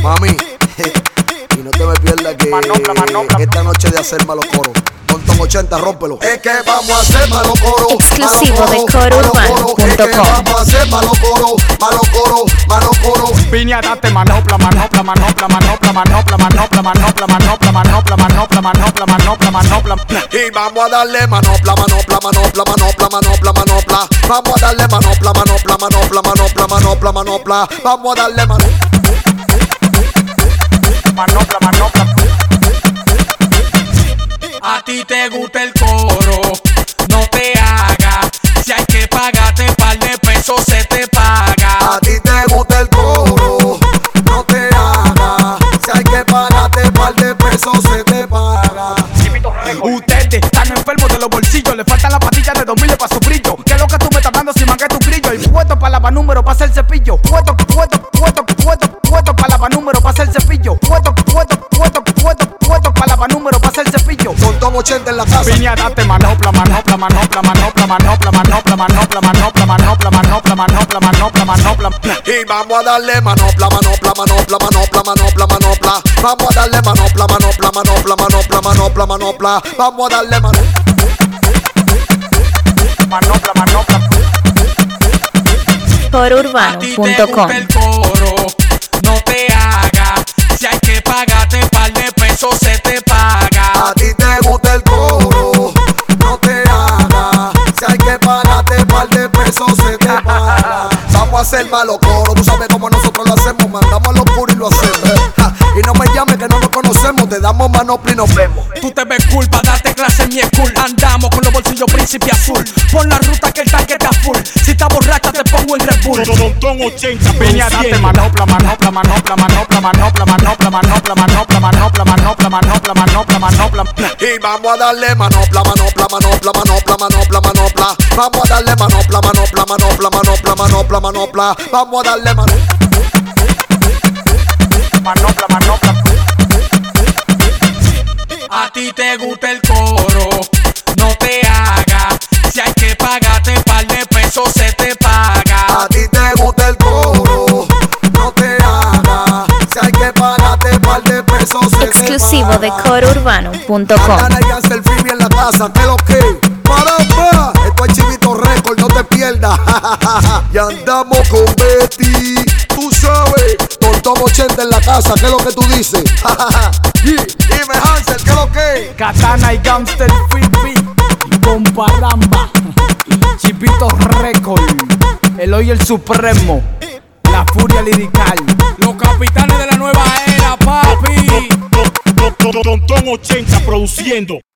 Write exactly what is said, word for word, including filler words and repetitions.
Mami, y no te me pierdas que manopla, manopla. esta noche de hacer malos coros. Tonton ochenta, rómpelo. Es que vamos a hacer malos coros. Exclusivo de coro urbano punto com. Vamos a hacer malos coros, malos coros, malos coros. Piña, date manopla, manopla, manopla, manopla, manopla, manopla, manopla, manopla, manopla, manopla, manopla, manopla, manopla. Y vamos a darle manopla, manopla, manopla, manopla, manopla, manopla. Vamos a darle manopla, manopla, manopla, manopla, manopla, manopla. Vamos a darle manopla. Manopla, manopla. A ti te gusta el coro, no te hagas. Si hay que pagarte par de pesos, se te paga. A ti te gusta el coro, no te hagas. Si hay que pagarte par de pesos, se te paga. Ustedes están enfermos de los bolsillos, le faltan las patillas de dos mil para su brillo. ¿Qué es lo que tú me estás dando si manqué tu brillo? Y puesto para lavar número, pasa el cepillo. Puesto, puesto, puesto, puesto, puesto para lavar número, pasa el cepillo. Puesto, puesto, puesto, puesto, puesto para lavar número, pasa el cepillo. Tonton ochenta en la casa. Piña, date manopla, manopla, manopla, manopla, manopla, manopla, manopla, manopla, manopla, manopla, manopla, manopla, manopla. Y vamos a darle manopla, manopla, manopla, manopla, manopla, manopla. Vamos a darle manopla, manopla, manopla, manopla, manopla, manopla. Vamos a darle manopla. Manopla, manopla. coro A urbano ti te punto com. gusta el coro, no te hagas. Si hay que pagarte par de pesos, se te paga. A ti te gusta el coro, no te hagas. Si hay que pagarte par de pesos, se te paga. Vamos a hacer malos coros, tú sabes cómo nosotros lo hacemos. Mandamos a los puros y lo hacemos. Ja, y no me llames que no nos conocemos, te damos manopla y nos vemos. Tú te ves cool pa' darte clase en mi school. Andamos con los bolsillos príncipe azul. Pon la ruta que el tanque está full. Si estás borracha te pongo en Red Bull. Tonton ochenta, Piña, date manopla, manopla, manopla, manopla, manopla, manopla, manopla, manopla, manopla, manopla, manopla, manopla, manopla. Y vamos a darle manopla, manopla, manopla, manopla, manopla, manopla. Vamos a darle manopla, manopla, manopla, manopla, manopla, manopla. Vamos a darle manopla. Manopla, manopla. A ti te gusta el coro, no te hagas. Si hay que pagarte par de pesos, se te paga. A ti te gusta el coro, no te hagas. Si hay que pagarte par de pesos, se te Exclusivo paga. de coro urbano punto com. Ana y Ansel Fibi en la casa, ¿qué lo que? ¡Paramba! Esto es Chivito Record, no te pierdas. Y andamos con Betty, tú sabes. Tonton ochenta en la casa, ¿qué es lo que tú dices? Y dime Hansel, ¿qué es lo que? Katana y Gangster Fibi. Con Paramba. Chipito Record. Eloy el Supremo. La furia lirical. Los capitanes de la nueva era, papi. Tonton ochenta produciendo.